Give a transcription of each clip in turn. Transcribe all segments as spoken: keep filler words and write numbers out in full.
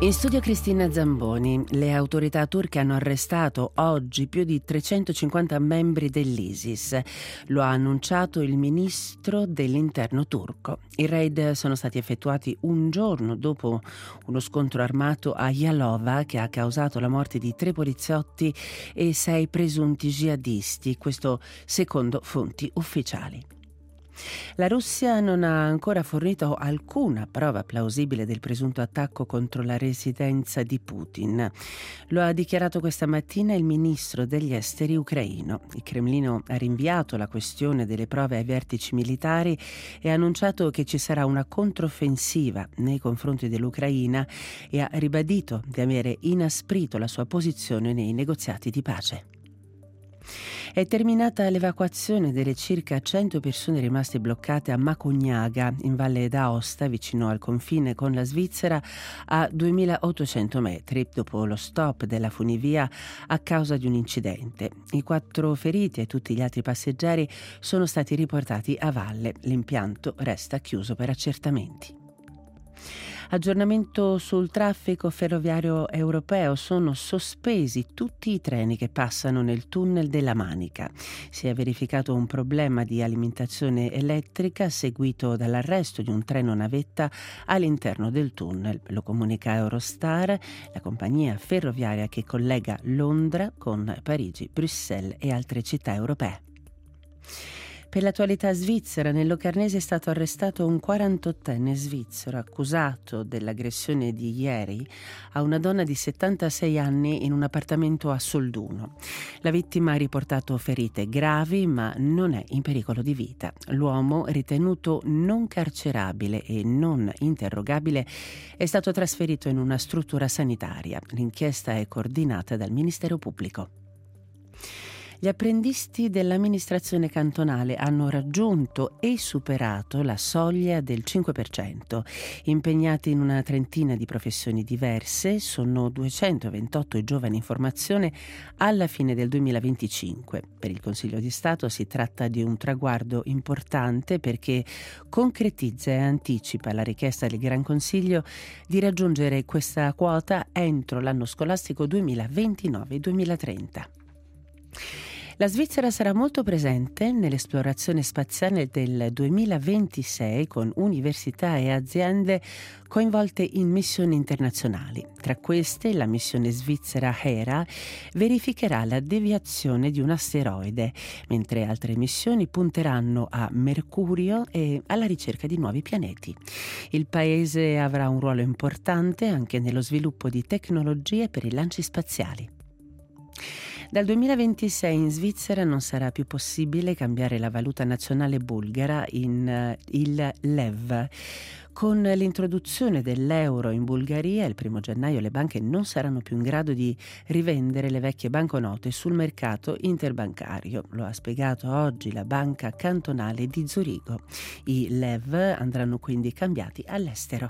In studio Cristina Zamboni. Le autorità turche hanno arrestato oggi più di trecentocinquanta membri dell'ISIS. Lo ha annunciato il ministro dell'interno turco. I raid sono stati effettuati un giorno dopo uno scontro armato a Yalova che ha causato la morte di tre poliziotti e sei presunti jihadisti, questo secondo fonti ufficiali. La Russia non ha ancora fornito alcuna prova plausibile del presunto attacco contro la residenza di Putin. Lo ha dichiarato questa mattina il ministro degli esteri ucraino. Il Cremlino ha rinviato la questione delle prove ai vertici militari e ha annunciato che ci sarà una controffensiva nei confronti dell'Ucraina e ha ribadito di avere inasprito la sua posizione nei negoziati di pace. È terminata l'evacuazione delle circa cento persone rimaste bloccate a Macugnaga, in Valle d'Aosta, vicino al confine con la Svizzera, a duemilaottocento metri, dopo lo stop della funivia a causa di un incidente. I quattro feriti e tutti gli altri passeggeri sono stati riportati a valle. L'impianto resta chiuso per accertamenti. Aggiornamento sul traffico ferroviario europeo: sono sospesi tutti i treni che passano nel tunnel della Manica. Si è verificato un problema di alimentazione elettrica seguito dall'arresto di un treno navetta all'interno del tunnel. Lo comunica Eurostar, la compagnia ferroviaria che collega Londra con Parigi, Bruxelles e altre città europee. Per l'attualità svizzera, nel Locarnese è stato arrestato un quarantottenne svizzero accusato dell'aggressione di ieri a una donna di settantasei anni in un appartamento a Solduno. La vittima ha riportato ferite gravi ma non è in pericolo di vita. L'uomo, ritenuto non carcerabile e non interrogabile, è stato trasferito in una struttura sanitaria. L'inchiesta è coordinata dal Ministero Pubblico. Gli apprendisti dell'amministrazione cantonale hanno raggiunto e superato la soglia del cinque per cento. Impegnati in una trentina di professioni diverse, sono duecentoventotto i giovani in formazione alla fine del duemilaventicinque. Per il Consiglio di Stato si tratta di un traguardo importante perché concretizza e anticipa la richiesta del Gran Consiglio di raggiungere questa quota entro l'anno scolastico duemilaventinove duemilatrenta. La Svizzera sarà molto presente nell'esplorazione spaziale del duemilaventisei con università e aziende coinvolte in missioni internazionali. Tra queste, la missione svizzera Hera verificherà la deviazione di un asteroide, mentre altre missioni punteranno a Mercurio e alla ricerca di nuovi pianeti. Il paese avrà un ruolo importante anche nello sviluppo di tecnologie per i lanci spaziali. Dal duemilaventisei in Svizzera non sarà più possibile cambiare la valuta nazionale bulgara in uh, il lev. Con l'introduzione dell'euro in Bulgaria, il primo gennaio le banche non saranno più in grado di rivendere le vecchie banconote sul mercato interbancario. Lo ha spiegato oggi la Banca Cantonale di Zurigo. I lev andranno quindi cambiati all'estero.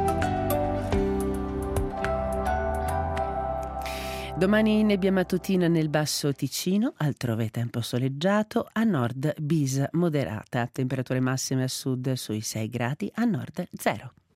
Domani nebbia mattutina nel Basso Ticino, altrove tempo soleggiato, a nord bisa moderata, temperature massime a sud sui sei gradi, a nord zero.